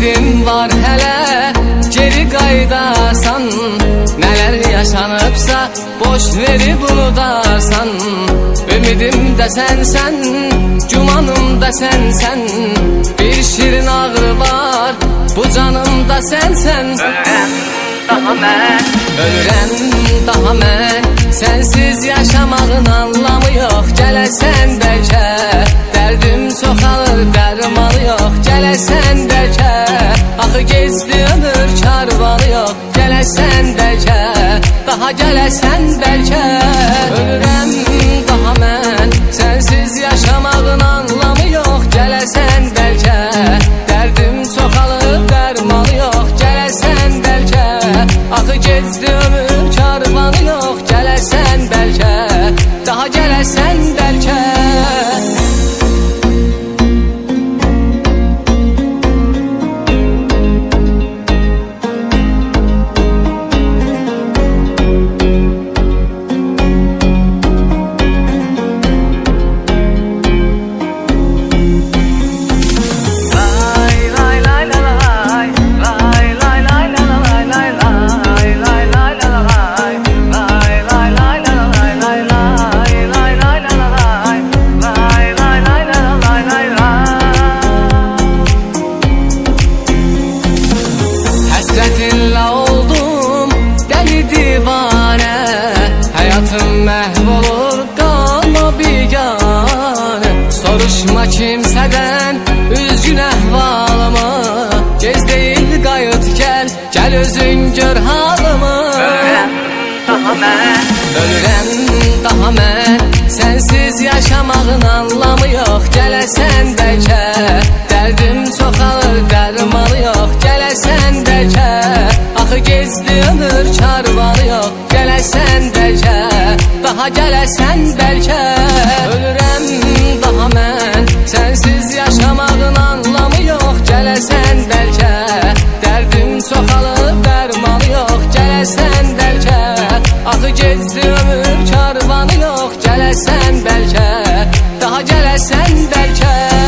ümidim var hele, geri qaydasan. Neler yaşanıbsa boş verib unudarsan. Ümidim de sensen, gümanım da sensen. Bir şirin ağrı var bu canımda sensen. Ölürəm daha mən, sensiz yaşamağın anlamı yok. Gələsən bəlkə, dərdim çoxalır, dərmanı yok. Gələsən bəlkə, axı geçdi ömür karvanı yok. Gələsən bəlkə, daha gələsən bəlkə. Ölürəm daha mən, sensiz yaşamağın anlamı yok. Gələsən bəlkə, dərdim çoxalır, dərmanı yok. Gələsən bəlkə, axı geçdi ömür karvanı yok. Gələsən bəlkə, daha gələsən bəlkə. Həsrətinlə oldum dəli divanə, həyatım məhv olur qalma biganə. Soruşma kimsədən üzgün əhvalımı, gez deyil qayıt gəl, gəl özün gör halımı. Ölürəm daha mən, sensiz yaşamağın anlamı yok. Gələsən bəlkə, dərdim çoxalır, dərmanı yok. Gələsən bəlkə, axı geçdi ömür karvanı yok. Gələsən bəlkə, daha gələsən bəlkə. Ölürəm daha mən, sensiz yaşamağın anlamı yok. Gələsən bəlkə, dərdim çoxalır, dərmanı yok. Gələsən bəlkə, axı geçdi ömür karvanı yok. Gələsən bəlkə, daha gələsən bəlkə.